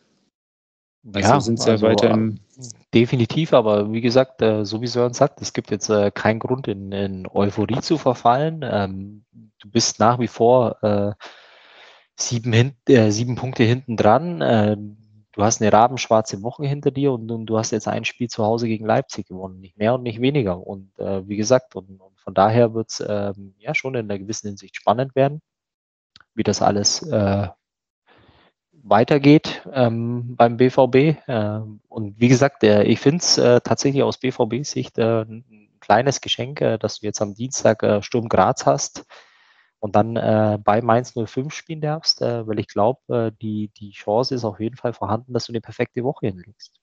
Also Ja, sind sie ja also weiter äh, im. definitiv, aber wie gesagt, äh, so wie Sören sagt, es gibt jetzt äh, keinen Grund, in, in Euphorie zu verfallen. Ähm, du bist nach wie vor äh, sieben, hin, äh, sieben Punkte hinten dran. Äh, du hast eine rabenschwarze Woche hinter dir und, und du hast jetzt ein Spiel zu Hause gegen Leipzig gewonnen. Nicht mehr und nicht weniger. Und äh, wie gesagt, und, und von daher wird es ähm, ja schon in einer gewissen Hinsicht spannend werden, wie das alles äh, weitergeht ähm, beim B V B. Äh, und wie gesagt, äh, ich finde es äh, tatsächlich aus B V B-Sicht äh, ein kleines Geschenk, äh, dass du jetzt am Dienstag äh, Sturm Graz hast und dann äh, bei Mainz null fünf spielen darfst, äh, weil ich glaube, äh, die, die Chance ist auf jeden Fall vorhanden, dass du eine perfekte Woche hinlegst.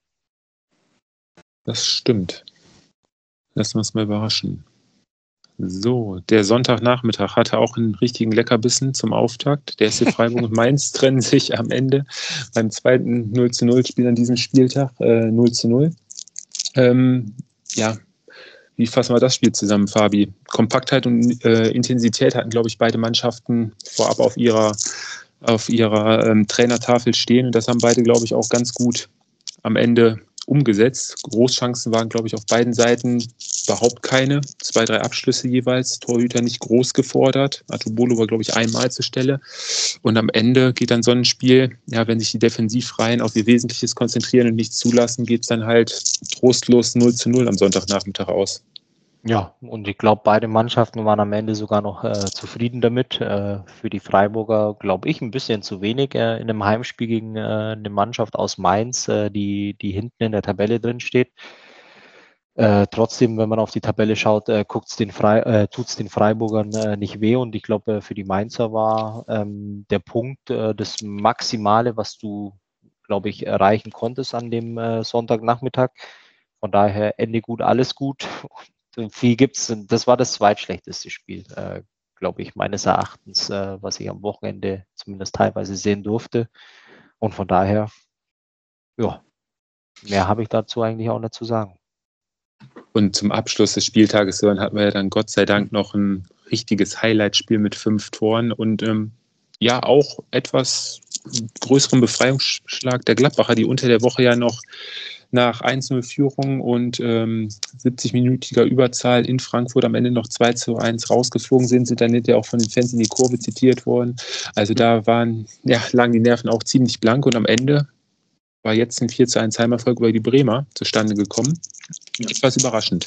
Das stimmt. Lassen wir uns mal überraschen. So, der Sonntagnachmittag hatte auch einen richtigen Leckerbissen zum Auftakt. Der S C Freiburg und Mainz trennen sich am Ende beim zweiten null zu null Spiel an diesem Spieltag, äh, null zu null. Ähm, ja, wie fassen wir das Spiel zusammen, Fabi? Kompaktheit und äh, Intensität hatten, glaube ich, beide Mannschaften vorab auf ihrer, auf ihrer ähm, Trainertafel stehen. Und das haben beide, glaube ich, auch ganz gut am Ende umgesetzt. Großchancen waren, glaube ich, auf beiden Seiten überhaupt keine. Zwei, drei Abschlüsse jeweils. Torhüter nicht groß gefordert. Atubolo war, glaube ich, einmal zur Stelle. Und am Ende geht dann so ein Spiel, ja, wenn sich die Defensivreihen auf ihr Wesentliches konzentrieren und nichts zulassen, geht es dann halt trostlos null zu null am Sonntagnachmittag aus. Ja, und ich glaube, beide Mannschaften waren am Ende sogar noch äh, zufrieden damit. Äh, für die Freiburger, glaube ich, ein bisschen zu wenig äh, in einem Heimspiel gegen äh, eine Mannschaft aus Mainz, äh, die, die hinten in der Tabelle drin steht. Äh, trotzdem, wenn man auf die Tabelle schaut, äh, guckt's den Frei, äh, tut es den Freiburgern äh, nicht weh. Und ich glaube, äh, für die Mainzer war ähm, der Punkt äh, das Maximale, was du, glaube ich, erreichen konntest an dem äh, Sonntagnachmittag. Von daher Ende gut, alles gut. Und viel gibt's. Das war das zweitschlechteste Spiel, äh, glaube ich, meines Erachtens, äh, was ich am Wochenende zumindest teilweise sehen durfte. Und von daher, ja, mehr habe ich dazu eigentlich auch nicht zu sagen. Und zum Abschluss des Spieltages dann hatten wir ja dann Gott sei Dank noch ein richtiges Highlight-Spiel mit fünf Toren und ähm, ja auch etwas größeren Befreiungsschlag der Gladbacher, die unter der Woche ja noch nach eins null Führung und ähm, siebzig-minütiger Überzahl in Frankfurt am Ende noch zwei zu eins rausgeflogen sind, sind dann ja auch von den Fans in die Kurve zitiert worden. Also da waren, ja, lagen die Nerven auch ziemlich blank und am Ende war jetzt ein vier zu eins Heimerfolg über die Bremer zustande gekommen. Ja. Etwas überraschend.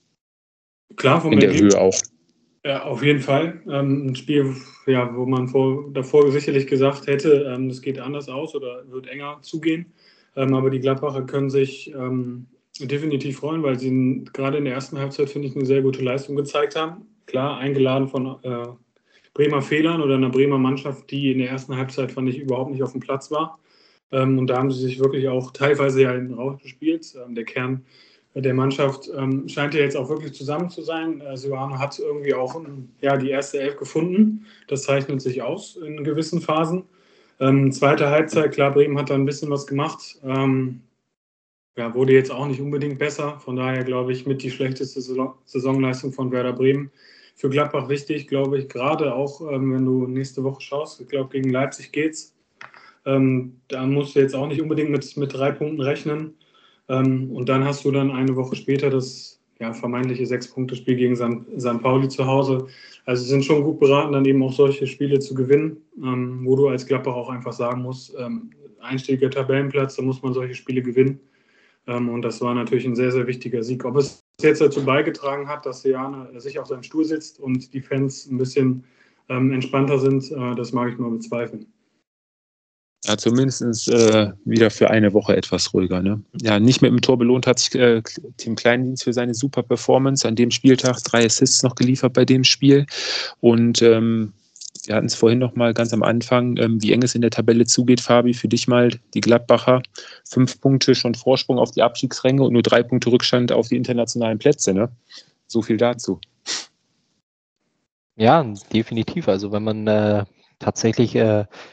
Klar, vom In der Ergebnis. Höhe auch. Ja, auf jeden Fall. Ähm, ein Spiel, ja, wo man vor, davor sicherlich gesagt hätte, ähm, es geht anders aus oder wird enger zugehen. Ähm, aber die Gladbacher können sich ähm, definitiv freuen, weil sie n- gerade in der ersten Halbzeit, finde ich, eine sehr gute Leistung gezeigt haben. Klar, eingeladen von äh, Bremer Fehlern oder einer Bremer Mannschaft, die in der ersten Halbzeit, fand ich, überhaupt nicht auf dem Platz war. Ähm, und da haben sie sich wirklich auch teilweise ja rausgespielt. Ähm, der Kern der Mannschaft ähm, scheint ja jetzt auch wirklich zusammen zu sein. Äh, Suano hat irgendwie auch ähm, ja, die erste Elf gefunden. Das zeichnet sich aus in gewissen Phasen. Ähm, zweite Halbzeit, klar, Bremen hat da ein bisschen was gemacht. Ähm, ja, wurde jetzt auch nicht unbedingt besser. Von daher glaube ich, mit die schlechteste Saison Saisonleistung von Werder Bremen. Für Gladbach wichtig, glaube ich, gerade auch, ähm, wenn du nächste Woche schaust. Ich glaube, gegen Leipzig geht's. Ähm, da musst du jetzt auch nicht unbedingt mit, mit drei Punkten rechnen. Ähm, und dann hast du dann eine Woche später das ja, vermeintliche Sechs-Punkte-Spiel gegen San Pauli zu Hause. Also sie sind schon gut beraten, dann eben auch solche Spiele zu gewinnen, ähm, wo du als Gladbach auch einfach sagen musst, ähm, einstelliger Tabellenplatz, da muss man solche Spiele gewinnen. Ähm, und das war natürlich ein sehr, sehr wichtiger Sieg. Ob es jetzt dazu beigetragen hat, dass Seane sich auf seinem Stuhl sitzt und die Fans ein bisschen ähm, entspannter sind, äh, das mag ich mal bezweifeln. Ja, zumindest äh, wieder für eine Woche etwas ruhiger. Ne? Ja, nicht mit dem Tor belohnt hat sich äh, Tim Kleindienst für seine super Performance. An dem Spieltag drei Assists noch geliefert bei dem Spiel. Und ähm, wir hatten es vorhin noch mal ganz am Anfang, ähm, wie eng es in der Tabelle zugeht, Fabi, für dich mal die Gladbacher. Fünf Punkte schon Vorsprung auf die Abstiegsränge und nur drei Punkte Rückstand auf die internationalen Plätze. Ne? So viel dazu. Ja, definitiv. Also wenn man äh, tatsächlich äh,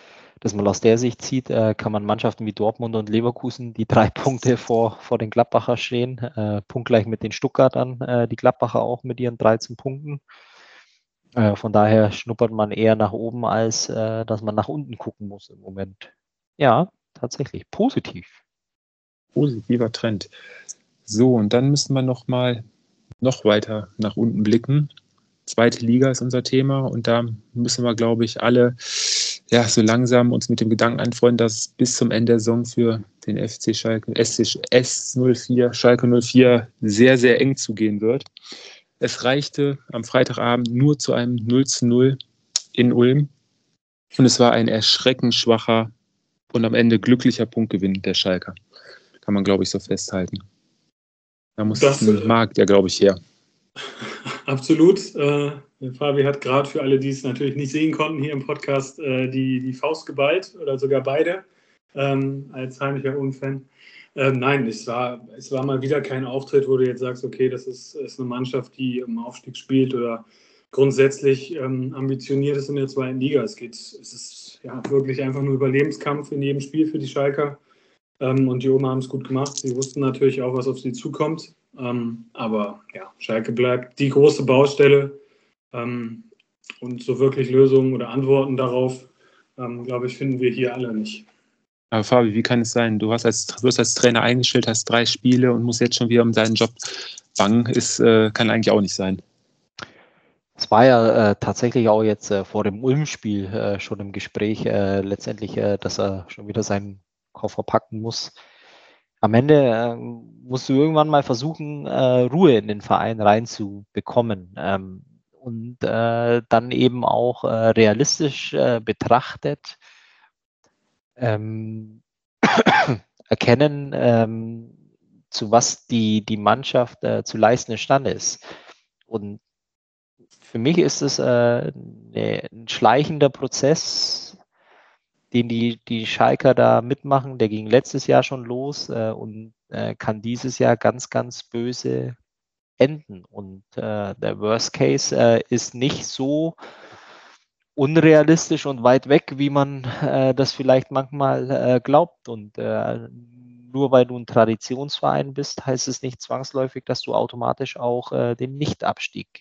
das man aus der Sicht sieht, äh, kann man Mannschaften wie Dortmund und Leverkusen, die drei Punkte vor, vor den Gladbacher stehen, äh, punktgleich mit den Stuttgartern, äh, die Gladbacher auch mit ihren dreizehn Punkten. Äh, von daher schnuppert man eher nach oben, als äh, dass man nach unten gucken muss im Moment. Ja, tatsächlich, positiv. Positiver Trend. So, und dann müssen wir noch mal noch weiter nach unten blicken. Zweite Liga ist unser Thema und da müssen wir, glaube ich, alle ja, so langsam uns mit dem Gedanken anfreunden, dass es bis zum Ende der Saison für den F C Schalke, S null vier, Schalke null vier sehr, sehr eng zugehen wird. Es reichte am Freitagabend nur zu einem null zu null in Ulm und es war ein erschreckend schwacher und am Ende glücklicher Punktgewinn der Schalker. Kann man, glaube ich, so festhalten. Da muss das, ein Markt ja, glaube ich, her. Absolut. Äh, Fabi hat gerade für alle, die es natürlich nicht sehen konnten, hier im Podcast äh, die, die Faust geballt oder sogar beide ähm, als heimlicher Ulm-Fan. Ähm, nein, es war, es war mal wieder kein Auftritt, wo du jetzt sagst, okay, das ist, ist eine Mannschaft, die im Aufstieg spielt oder grundsätzlich ähm, ambitioniert ist in der zweiten Liga. Es geht, es ist ja wirklich einfach nur Überlebenskampf in jedem Spiel für die Schalker. Ähm, und die Omer haben es gut gemacht. Sie wussten natürlich auch, was auf sie zukommt. Ähm, aber ja, Schalke bleibt die große Baustelle. Ähm, und so wirklich Lösungen oder Antworten darauf, ähm, glaube ich, finden wir hier alle nicht. Aber Fabi, wie kann es sein? Du hast als, wirst als Trainer eingestellt, hast drei Spiele und musst jetzt schon wieder um deinen Job bangen. Ist, äh, kann eigentlich auch nicht sein. Es war ja äh, tatsächlich auch jetzt äh, vor dem Ulm-Spiel äh, schon im Gespräch äh, letztendlich, äh, dass er schon wieder seinen Koffer packen muss. Am Ende äh, musst du irgendwann mal versuchen, äh, Ruhe in den Verein reinzubekommen ähm, und äh, dann eben auch äh, realistisch äh, betrachtet ähm, erkennen, ähm, zu was die, die Mannschaft äh, zu leisten imstande ist. Und für mich ist es äh, ne, ein schleichender Prozess, den die, die Schalker da mitmachen. Der ging letztes Jahr schon los äh, und äh, kann dieses Jahr ganz, ganz böse enden. Und äh, der Worst Case äh, ist nicht so unrealistisch und weit weg, wie man äh, das vielleicht manchmal äh, glaubt. Und äh, nur weil du ein Traditionsverein bist, heißt es nicht zwangsläufig, dass du automatisch auch äh, den Nichtabstieg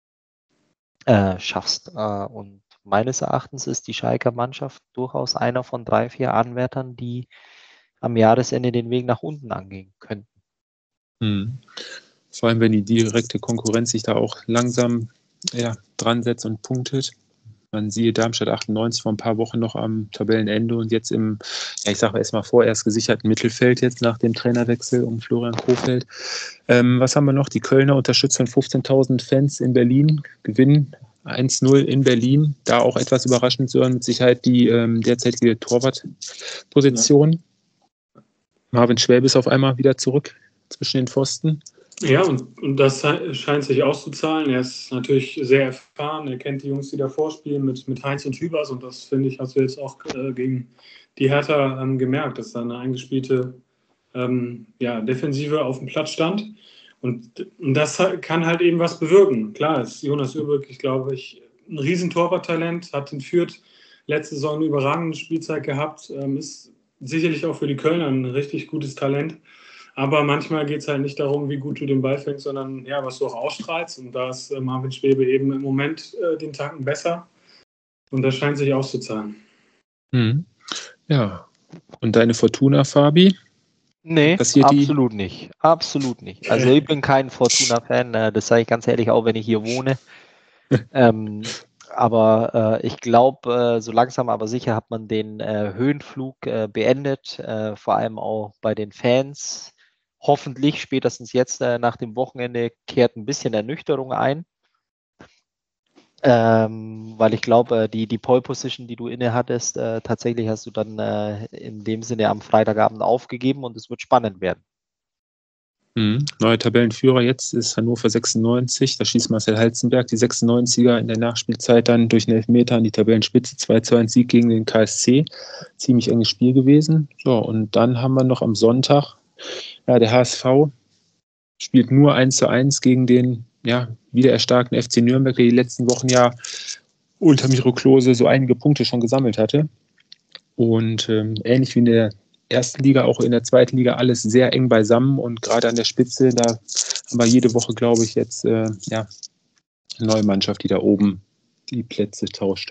äh, schaffst. Äh, und meines Erachtens ist die Schalker Mannschaft durchaus einer von drei, vier Anwärtern, die am Jahresende den Weg nach unten angehen könnten. Hm. Vor allem, wenn die direkte Konkurrenz sich da auch langsam ja, dran setzt und punktet. Man siehe Darmstadt achtundneunzig vor ein paar Wochen noch am Tabellenende und jetzt im, ja, ich sage erstmal vorerst gesicherten Mittelfeld jetzt nach dem Trainerwechsel um Florian Kohfeldt. Ähm, was haben wir noch? Die Kölner unterstützen fünfzehntausend Fans in Berlin, gewinnen eins null in Berlin. Da auch etwas überraschend zu hören, mit Sicherheit die ähm, derzeitige Torwartposition. Ja. Marvin Schwäbe ist auf einmal wieder zurück zwischen den Pfosten. Ja, und, und das scheint sich auszuzahlen. Er ist natürlich sehr erfahren. Er kennt die Jungs, die davor spielen, mit, mit Heinz und Hübers. Und das, finde ich, hast du jetzt auch äh, gegen die Hertha ähm, gemerkt, dass da eine eingespielte ähm, ja, Defensive auf dem Platz stand. Und, und das kann halt eben was bewirken. Klar, ist Jonas Übrig, ich glaube, ich, ein riesen Torwarttalent, hat in Fürth letzte Saison eine überragende Spielzeit gehabt, ähm, ist sicherlich auch für die Kölner ein richtig gutes Talent. Aber manchmal geht es halt nicht darum, wie gut du den Ball fängst, sondern ja, was du auch ausstrahlst. Und da ist äh, Marvin Schwäbe eben im Moment äh, den Tacken besser. Und das scheint sich auszuzahlen. Mhm. Ja. Und deine Fortuna, Fabi? Nee, absolut die... nicht. Absolut nicht. Also ich bin kein Fortuna-Fan. Äh, das sage ich ganz ehrlich, auch wenn ich hier wohne. ähm, aber äh, ich glaube, äh, so langsam aber sicher hat man den äh, Höhenflug äh, beendet. Äh, vor allem auch bei den Fans. Hoffentlich spätestens jetzt äh, nach dem Wochenende kehrt ein bisschen Ernüchterung ein. Ähm, weil ich glaube, äh, die, die Pole-Position, die du inne hattest, äh, tatsächlich hast du dann äh, in dem Sinne am Freitagabend aufgegeben und es wird spannend werden. Mhm. Neuer Tabellenführer jetzt ist Hannover sechsundneunzig. Da schießt Marcel Halzenberg die sechsundneunziger in der Nachspielzeit dann durch einen Elfmeter an die Tabellenspitze. zwei zu eins Sieg gegen den K S C. Ziemlich enges Spiel gewesen. So, und dann haben wir noch am Sonntag, ja, der H S V spielt nur eins zu eins gegen den ja, wieder erstarkten F C Nürnberg, der die letzten Wochen ja unter Miro Klose so einige Punkte schon gesammelt hatte. Und ähm, ähnlich wie in der ersten Liga, auch in der zweiten Liga, alles sehr eng beisammen. Und gerade an der Spitze, da haben wir jede Woche, glaube ich, jetzt äh, ja, eine neue Mannschaft, die da oben die Plätze tauscht.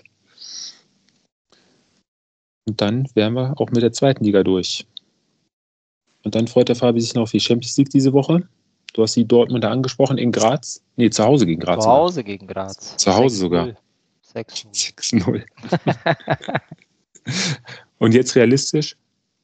Und dann wären wir auch mit der zweiten Liga durch. Und dann freut der Fabi sich noch auf die Champions League diese Woche. Du hast die Dortmunder angesprochen in Graz. Nee, zu Hause gegen Graz. Zu Hause sogar. gegen Graz. Zu Hause sogar. sechs null. sechs null. Und jetzt realistisch?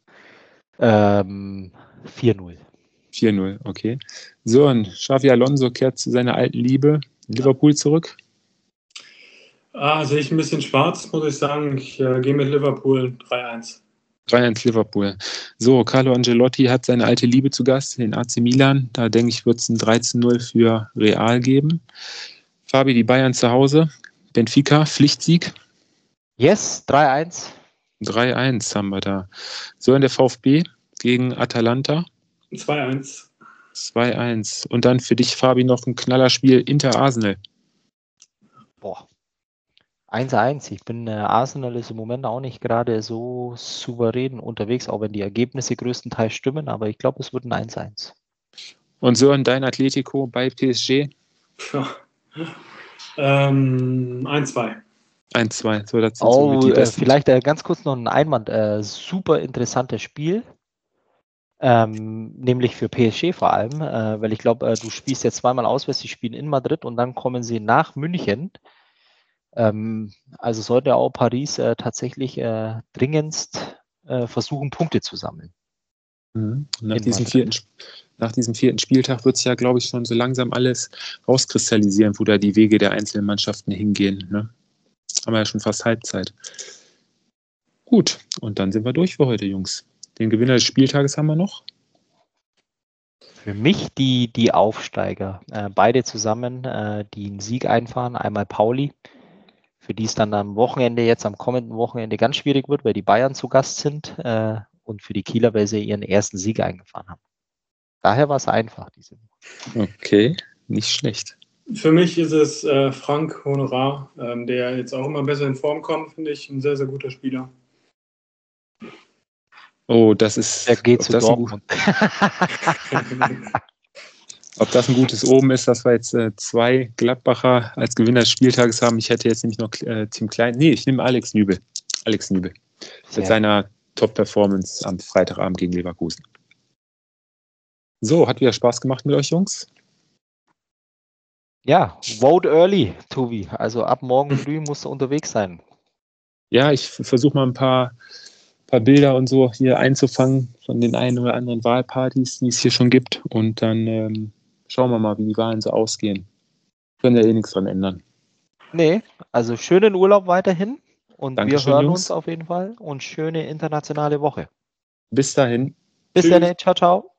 Ähm, vier null. vier null, okay. So, und Xavi Alonso kehrt zu seiner alten Liebe Liverpool zurück. Ah, sehe ich ein bisschen schwarz, muss ich sagen. Ich äh, gehe mit Liverpool drei eins. drei eins Liverpool. So, Carlo Ancelotti hat seine alte Liebe zu Gast, den A C Milan. Da denke ich, wird es ein dreizehn null für Real geben. Fabi, die Bayern zu Hause. Benfica, Pflichtsieg. Yes, drei eins. drei eins haben wir da. So, in der VfB gegen Atalanta. zwei eins. zwei eins. Und dann für dich, Fabi, noch ein Knallerspiel Inter-Arsenal. Boah. eins eins. Ich bin, äh, Arsenal ist im Moment auch nicht gerade so souverän unterwegs, auch wenn die Ergebnisse größtenteils stimmen, aber ich glaube, es wird ein eins eins. Und Sören, dein Atletico bei P S G? Ja. Ähm, eins zwei. eins zwei. So, das sind Oh, so die äh, besten. vielleicht äh, ganz kurz noch ein Einwand. Äh, super interessantes Spiel. Ähm, nämlich für P S G vor allem, äh, weil ich glaube, äh, du spielst jetzt zweimal auswärts, die spielen in Madrid und dann kommen sie nach München. Ähm, also sollte auch Paris äh, tatsächlich äh, dringendst äh, versuchen, Punkte zu sammeln. Mhm. Nach, In diesem Madrid. vierten, nach diesem vierten Spieltag wird sich ja, glaube ich, schon so langsam alles rauskristallisieren, wo da die Wege der einzelnen Mannschaften hingehen. Ne? Haben wir ja schon fast Halbzeit. Gut, und dann sind wir durch für heute, Jungs. Den Gewinner des Spieltages haben wir noch. Für mich die, die Aufsteiger, äh, beide zusammen, äh, die einen Sieg einfahren. Einmal Pauli, für die es dann am Wochenende, jetzt am kommenden Wochenende ganz schwierig wird, weil die Bayern zu Gast sind. Äh, und für die Kieler, weil sie ihren ersten Sieg eingefahren haben. Daher war es einfach, diese Woche. Okay, nicht schlecht. Für mich ist es äh, Frank Honorar, ähm, der jetzt auch immer besser in Form kommt, finde ich. Ein sehr, sehr guter Spieler. Oh, das ist. Der geht ob zu das ein Dortmund. Ob das ein gutes Omen ist, dass wir jetzt äh, zwei Gladbacher als Gewinner des Spieltages haben. Ich hätte jetzt nämlich noch äh, Team Klein. Nee, ich nehme Alex Nübel. Alex Nübel. Mit seiner Top-Performance am Freitagabend gegen Leverkusen. So, hat wieder Spaß gemacht mit euch, Jungs. Ja, vote early, Tobi. Also ab morgen früh musst du unterwegs sein. Ja, ich versuche mal ein paar, paar Bilder und so hier einzufangen von den einen oder anderen Wahlpartys, die es hier schon gibt. Und dann ähm, schauen wir mal, wie die Wahlen so ausgehen. Können ja eh nichts dran ändern. Nee, also schönen Urlaub weiterhin. Und Dankeschön, wir hören Jungs. uns auf jeden Fall. Und schöne internationale Woche. Bis dahin. Bis Tschüss. dann, ciao, ciao.